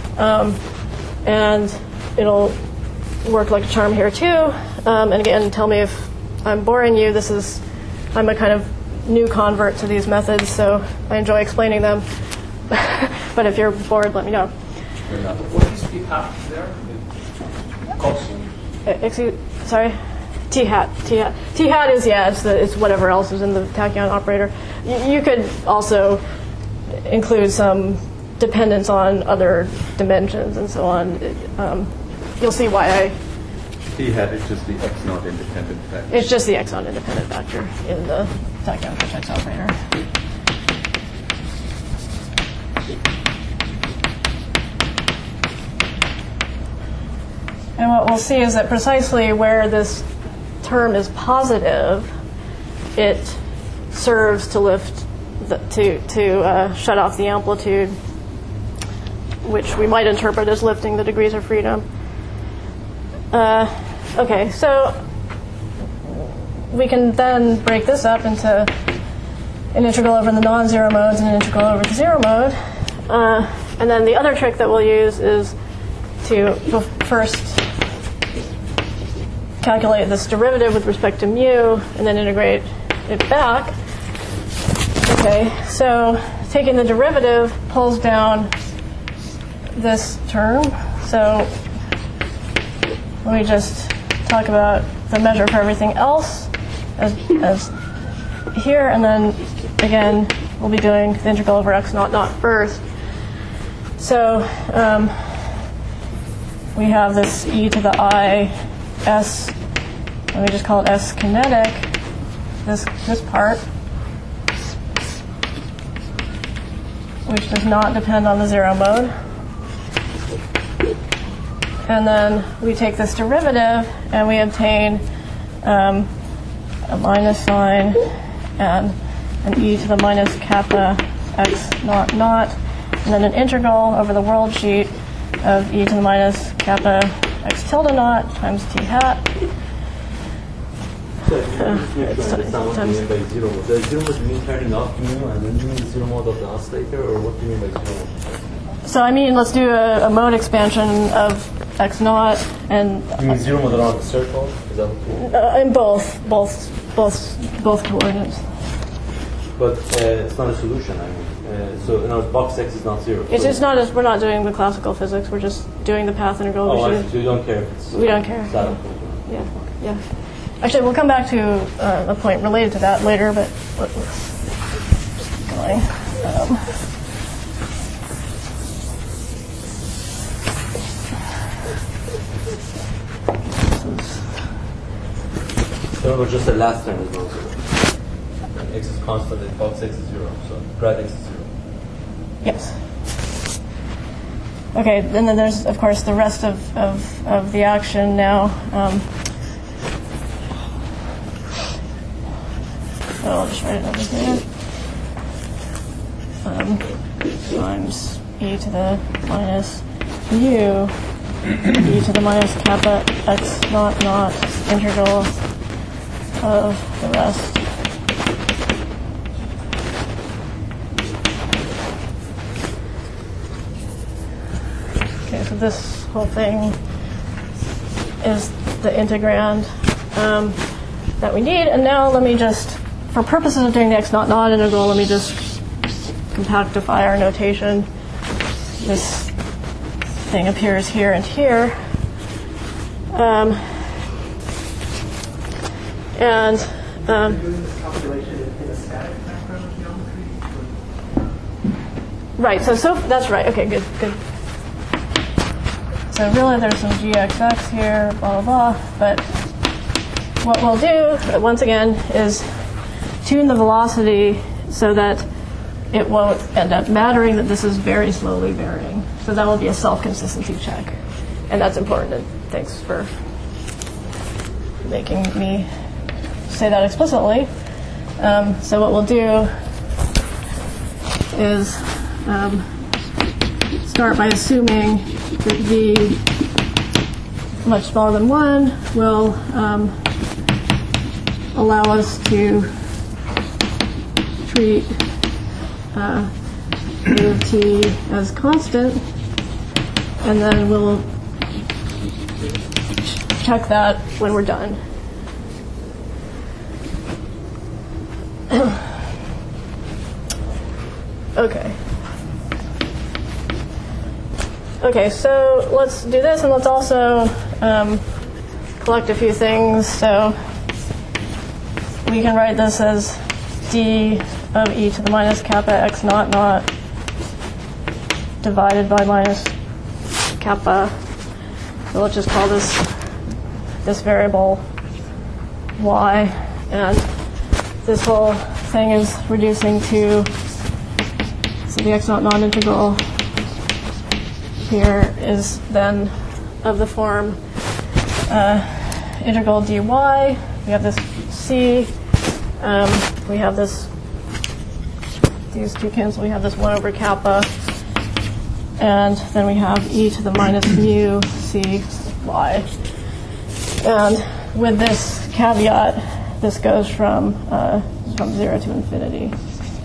[SPEAKER 1] And it'll work like a charm here too. And again, tell me if I'm boring you. I'm a kind of new convert to these methods, so I enjoy explaining them. But if you're bored, let me know.
[SPEAKER 5] What is t hat there?
[SPEAKER 1] Excuse, sorry? T hat. T hat is, it's whatever else is in the tachyon operator. You could also include some dependence on other dimensions and so on. You'll see why I...
[SPEAKER 2] T hat is just the x naught independent factor.
[SPEAKER 1] It's just the x naught independent factor in the tachyon vertex operator. And what we'll see is that precisely where this term is positive, it serves to lift, to shut off the amplitude, which we might interpret as lifting the degrees of freedom. Okay, so we can then break this up into an integral over the non-zero modes and an integral over the zero mode. And then the other trick that we'll use is to first calculate this derivative with respect to mu and then integrate it back. Okay, so taking the derivative pulls down this term. So let me just talk about the measure for everything else as here, and then again we'll be doing the integral over x naught naught first. So we have this e to the I s, let me just call it s kinetic, this part, which does not depend on the zero mode. And then we take this derivative and we obtain a minus sign and an e to the minus kappa x naught naught, and then an integral over the world sheet of e to the minus kappa x tilde naught times t hat.
[SPEAKER 3] So if you just understand what you mean by zero mode. Does zero mode mean turning off mu and then doing the zero mode of the oscillator, or what do you mean by zero mode?
[SPEAKER 1] So I mean, let's do a mode expansion of x naught and.
[SPEAKER 3] You mean zero mode around the circle? Is that what you mean?
[SPEAKER 1] In both coordinates.
[SPEAKER 3] But it's not a solution. I mean, so in other words, box x is not zero.
[SPEAKER 1] It's just not. We're not doing the classical physics. We're just doing the path integral.
[SPEAKER 3] Oh, I see. So you don't care if it's.
[SPEAKER 1] We don't care. Yeah. Actually, we'll come back to a point related to that later, but let's just keep going.
[SPEAKER 3] So just the last term is not zero. X is constant and box x is zero. So grad x is zero.
[SPEAKER 1] Yes. Okay, and then there's, of course, the rest of the action now. So I'll just write it over here. Times e to the minus mu e to the minus kappa x naught naught integral of the rest. Okay, so this whole thing is the integrand that we need. And now let me just, for purposes of doing the x naught naught integral, let me just compactify our notation. This thing appears here and here. Right, so that's right. Okay, good. So really there's some gxx here, blah, blah, blah. But what we'll do, once again, is tune the velocity so that it won't end up mattering that this is very slowly varying. So that will be a self-consistency check. And that's important. And thanks for making me say that explicitly. So what we'll do is start by assuming that v much smaller than 1 will allow us to treat u of t as constant, and then we'll check that when we're done. Okay, so let's do this, and let's also collect a few things. So we can write this as d of e to the minus kappa x naught naught divided by minus kappa. So let's just call this variable y, and this whole thing is reducing to, so the x naught naught integral here is then of the form integral dy. We have this c. We have this, these two cancel. We have this 1 over kappa. And then we have e to the minus mu c y. And with this caveat, this goes from 0 to infinity.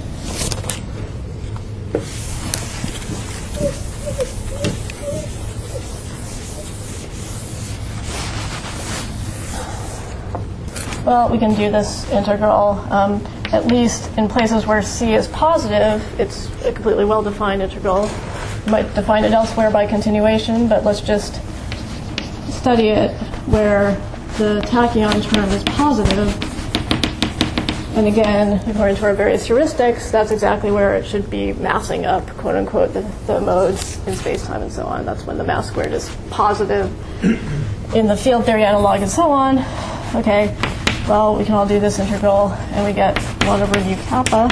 [SPEAKER 1] Well, we can do this integral, at least in places where c is positive. It's a completely well-defined integral. You might define it elsewhere by continuation, but let's just study it where the tachyon term is positive. And again, according to our various heuristics, that's exactly where it should be massing up, quote unquote, the modes in space-time and so on. That's when the mass squared is positive in the field theory analog and so on. Okay, well, we can all do this integral, and we get 1 over mu kappa.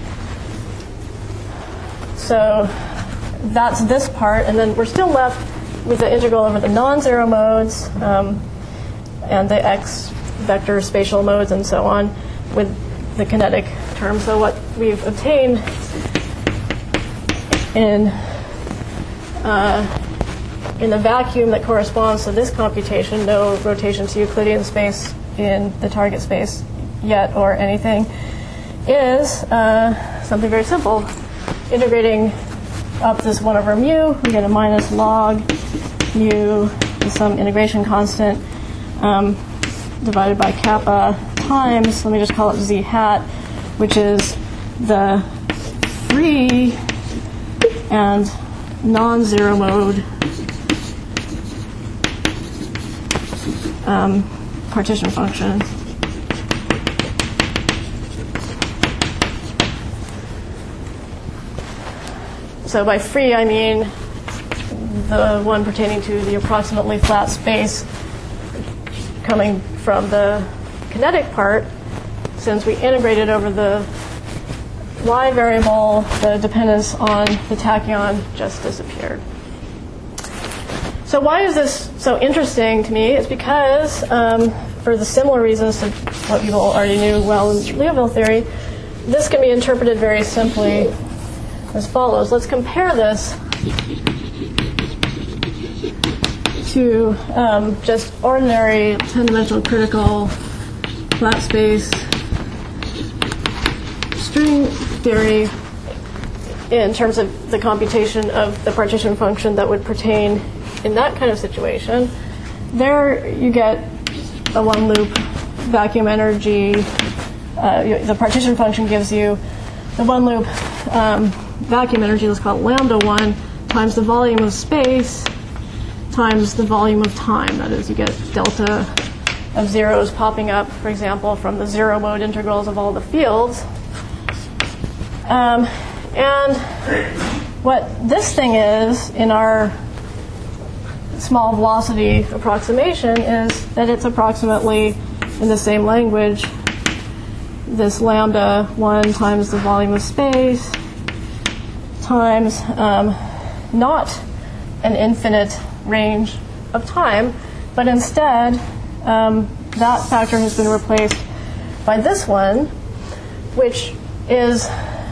[SPEAKER 1] So that's this part, and then we're still left with the integral over the non-zero modes and the x vector spatial modes and so on with the kinetic term. So what we've obtained in the vacuum that corresponds to this computation, no rotation to Euclidean space in the target space yet or anything, is something very simple. Integrating up this 1 over mu, we get a minus log mu with some integration constant divided by kappa times, let me just call it z hat, which is the free and non-zero mode partition function. So by free, I mean the one pertaining to the approximately flat space coming from the kinetic part. Since we integrated over the y variable, the dependence on the tachyon just disappeared. So why is this so interesting to me? It's because, for the similar reasons to what people already knew well in Liouville theory, this can be interpreted very simply as follows. Let's compare this to just ordinary 10-dimensional critical flat space string theory in terms of the computation of the partition function that would pertain in that kind of situation, there you get a one-loop vacuum energy. The partition function gives you the one-loop vacuum energy, let's call it lambda 1, times the volume of space times the volume of time. That is, you get delta of zeros popping up, for example, from the zero-mode integrals of all the fields. And what this thing is in our small velocity approximation is that it's approximately in the same language this lambda 1 times the volume of space times not an infinite range of time, but instead that factor has been replaced by this one, which is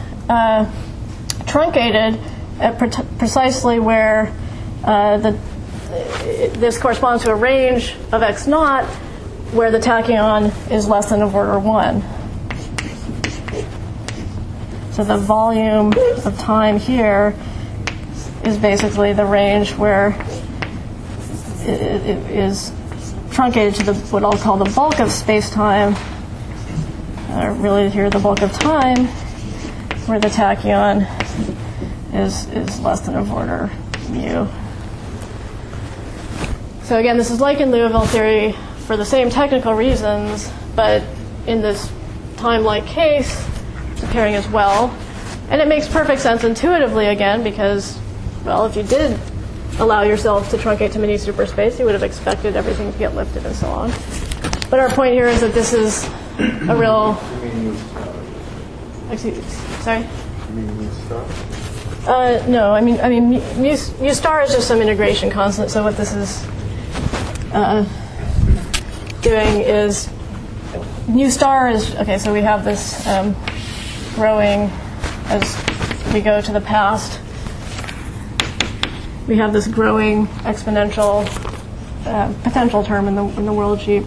[SPEAKER 1] truncated at precisely where this corresponds to a range of x naught where the tachyon is less than of order 1. So the volume of time here is basically the range where it is truncated to what I'll call the bulk of space-time, really here the bulk of time, where the tachyon is less than of order mu. So again, this is like in Liouville theory for the same technical reasons, but in this time-like case, it's appearing as well. And it makes perfect sense intuitively, again, because, well, if you did allow yourself to truncate to mini superspace, you would have expected everything to get lifted and so on. But our point here is that this is a real... Sorry?
[SPEAKER 2] You mean mu star?
[SPEAKER 1] No, I mean mu star is just some integration constant. So what this is doing is mu star is okay. So we have this growing as we go to the past. We have this growing exponential potential term in the world sheet,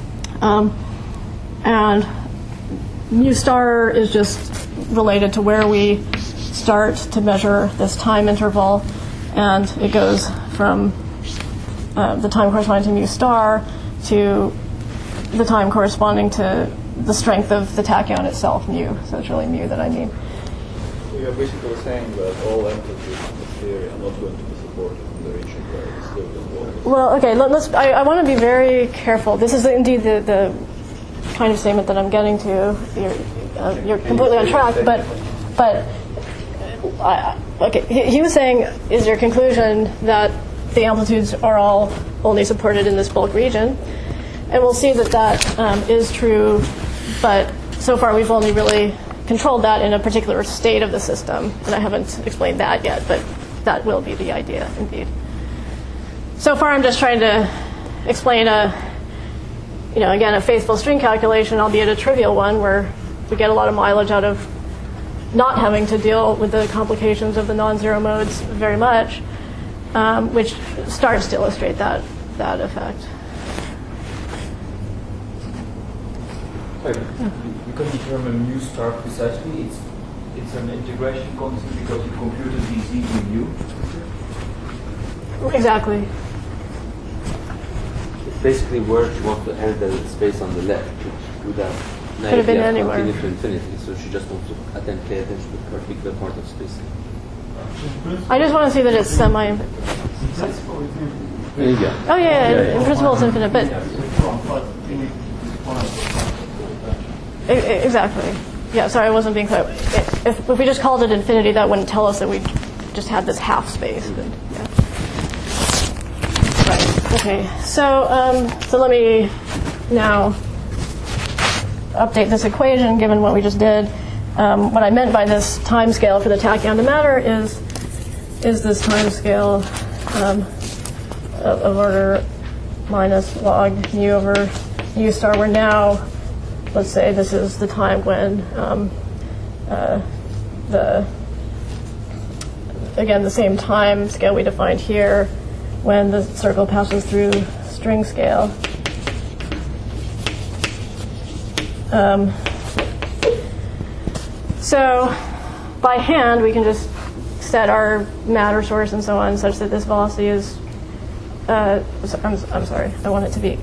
[SPEAKER 1] and mu star is just related to where we start to measure this time interval, and it goes from the time corresponding to mu star to the time corresponding to the strength of the tachyon itself, mu. So it's really mu that I mean.
[SPEAKER 6] So you're basically saying that all amplitudes in the theory are not going to be supported in the region where it's still involved.
[SPEAKER 1] Well, okay, I want to be very careful. This is indeed the kind of statement that I'm getting to. You're completely on track, but okay. He was saying, is your conclusion that the amplitudes are all only supported in this bulk region? And we'll see that is true, but so far we've only really controlled that in a particular state of the system, and I haven't explained that yet, but that will be the idea, indeed. So far I'm just trying to explain again, a faithful string calculation, albeit a trivial one, where we get a lot of mileage out of not having to deal with the complications of the non-zero modes very much, which starts to illustrate that effect.
[SPEAKER 8] You can determine mu star precisely. It's an integration constant because you computed dz in mu.
[SPEAKER 1] Exactly.
[SPEAKER 3] Basically, where you want to end the space on the left, which would have
[SPEAKER 1] could have been anywhere.
[SPEAKER 3] Continue to infinity. So she just wants to pay attention to a particular part of space.
[SPEAKER 1] I just want to see that it's semi.
[SPEAKER 3] Yeah.
[SPEAKER 1] Oh yeah. In principle, it's infinite, but exactly. Yeah. Sorry, I wasn't being clear. If we just called it infinity, that wouldn't tell us that we just had this half space. But, yeah. Right. Okay. So let me now update this equation given what we just did. What I meant by this time scale for the tachyon to matter is this time scale of order minus log mu over mu star, where now, let's say this is the time when the same time scale we defined here when the circle passes through string scale. So by hand, we can just set our matter source and so on such that this velocity is, I'm sorry, I want it to be,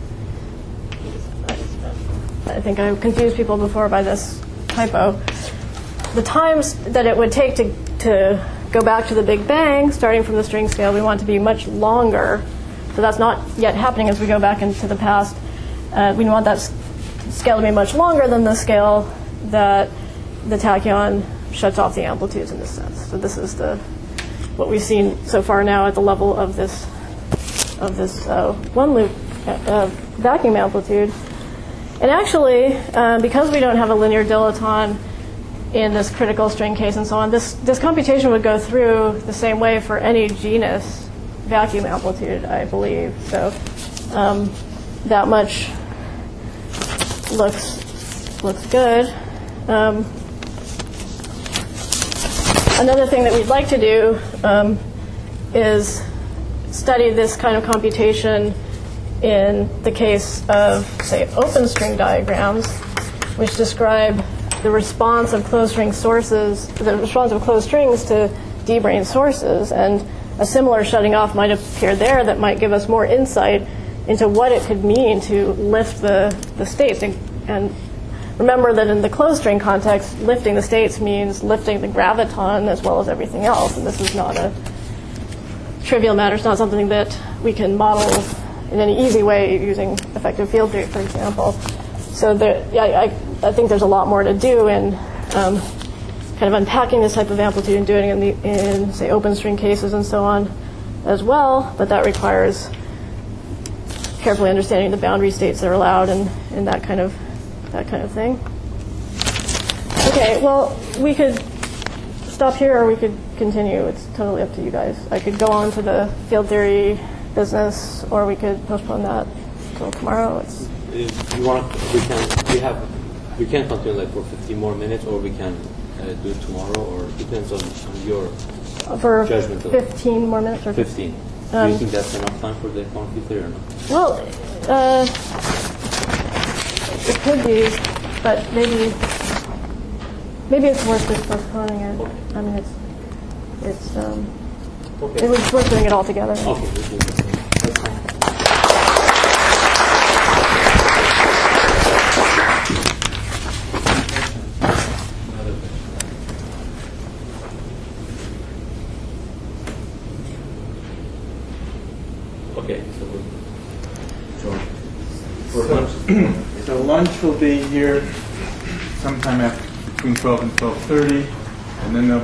[SPEAKER 1] I think I confused people before by this typo. The times that it would take to go back to the Big Bang, starting from the string scale, we want to be much longer. So that's not yet happening as we go back into the past. We want that scale to be much longer than the scale that the tachyon shuts off the amplitudes in this sense. So this is what we've seen so far now at the level of this one loop vacuum amplitude. And actually, because we don't have a linear dilaton in this critical string case and so on, this computation would go through the same way for any genus vacuum amplitude, I believe. So that much looks good. Another thing that we'd like to do is study this kind of computation in the case of, say, open string diagrams, which describe the response of closed string sources, the response of closed strings to D-brane sources. And a similar shutting off might appear there that might give us more insight into what it could mean to lift the states. And remember that in the closed string context, lifting the states means lifting the graviton as well as everything else. And this is not a trivial matter. It's not something that we can model in any easy way using effective field theory, for example. So I think there's a lot more to do in kind of unpacking this type of amplitude and doing it in say, open string cases and so on as well. But that requires carefully understanding the boundary states that are allowed and that kind of thing. Okay, well, we could stop here or we could continue. It's totally up to you guys. I could go on to the field theory business, or we could postpone that until tomorrow.
[SPEAKER 3] If you want, we can continue like for 15 more minutes, or we can do it tomorrow, or it depends on your
[SPEAKER 1] for
[SPEAKER 3] judgment.
[SPEAKER 1] 15 more minutes or
[SPEAKER 3] 15. Do you think that's enough time for the quantum field theory or not?
[SPEAKER 1] Well, it could be, but maybe it's worth just postponing it.
[SPEAKER 3] Okay.
[SPEAKER 1] I mean, it's
[SPEAKER 3] okay.
[SPEAKER 1] It was worth doing it all together.
[SPEAKER 3] Okay, that's fine. Okay,
[SPEAKER 2] so lunch will be here sometime between 12 and 12:30, and then there'll